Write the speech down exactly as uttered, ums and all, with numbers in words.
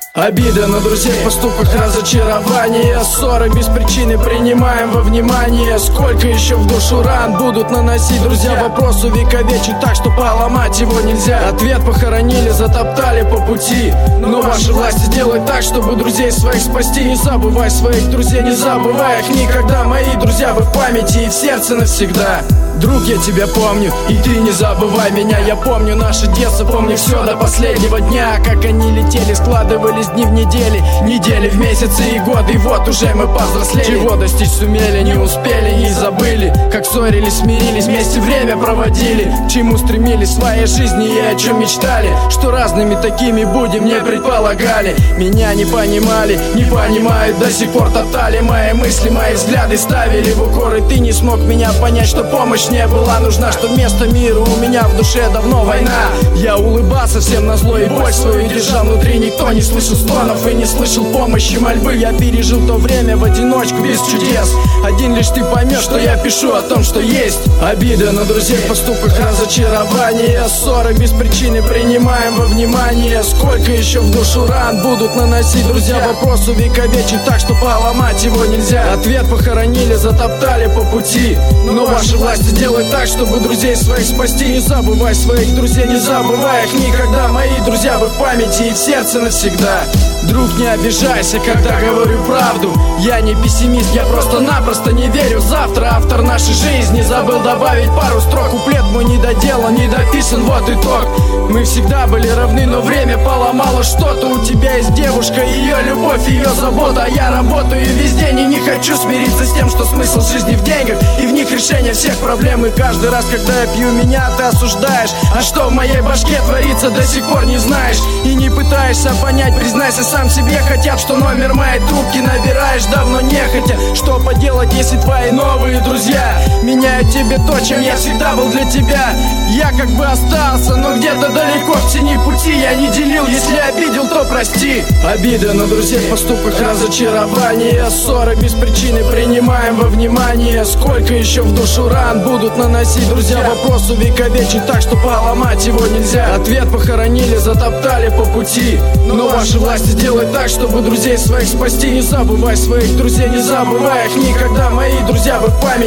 Обида на друзей, поступках разочарование, ссоры без причины принимаем во внимание. Сколько еще в душу ран будут наносить друзья? Вопрос увековечен так, что поломать его нельзя. Ответ похоронили, затоптали по пути, но ваши власти делают так, чтобы друзей своих спасти. Не забывай своих друзей, не забывай их никогда. Мои друзья, вы в памяти и в сердце навсегда. Друг, я тебя помню, и ты не забывай меня. Я помню наше детство, помню все до последнего дня. Как они летели, складывались дни в недели, недели в месяцы и годы. И вот уже мы повзрослели. Чего достичь сумели, не успели и забыли. Как ссорились, смирились, вместе время проводили. К чему стремились в своей жизни и о чем мечтали. Что разными такими будем, не предполагали. Меня не понимали, не понимают до сих пор, топтали мои мысли, мои взгляды ставили в укор. И ты не смог меня понять, что помощь не была нужна, что вместо мира у меня в душе давно война. Я улыбался всем назло и боль свою держал внутри. Никто не слышал стонов и не слышал помощи, мольбы. Я пережил то время в одиночку без чудес. Один лишь ты поймешь, что я пишу о том, что есть. Обида на друзей, поступках разочарование, ссоры без причины принимаем во внимание. Сколько еще в душу ран будут наносить друзья? Вопрос увековечен так, что поломать его нельзя. Ответ похоронили, затоптали по пути, но ваши власти делают так, чтобы друзей своих спасти. Не забывай своих друзей, не забывай их никогда. Мои друзья, вы в памяти и в сердце навсегда. Друг, не обижайся, когда говорю правду. Я не пессимист, я просто-напросто не верю в завтра. Автор нашей жизни забыл добавить пару строк. Куплет мой не доделан, не дописан, вот итог. Мы всегда были равны, но время поломало что-то. У тебя есть девушка, ее любовь, ее забота. А я работаю весь день и не хочу смириться с тем, что смысл жизни в деньгах и в них решение всех проблем. И каждый раз, когда я пью, меня ты осуждаешь. А что в моей башке творится, до сих пор не знаешь. И не пытаешься понять, признайся сам себе хотя бы, что номер моей трубки набираешь давно нехотя. Что поделать, если твои новые друзья меняют тебе то, чем я всегда был для тебя? Я как бы остался, но где-то далеко в тени пути. Я не делил, если обидел, то прости. Обида на друзей, поступках разочарование, ссоры без причины принимаем во внимание. Сколько еще в душу ран будут наносить друзья? Вопрос увековечен так, что поломать его нельзя. Ответ похоронили, затоптали по пути, но ваши власти делают так, чтобы друзей своих спасти. Не забывай своих друзей, не забывай их никогда. Мои друзья, вы в памяти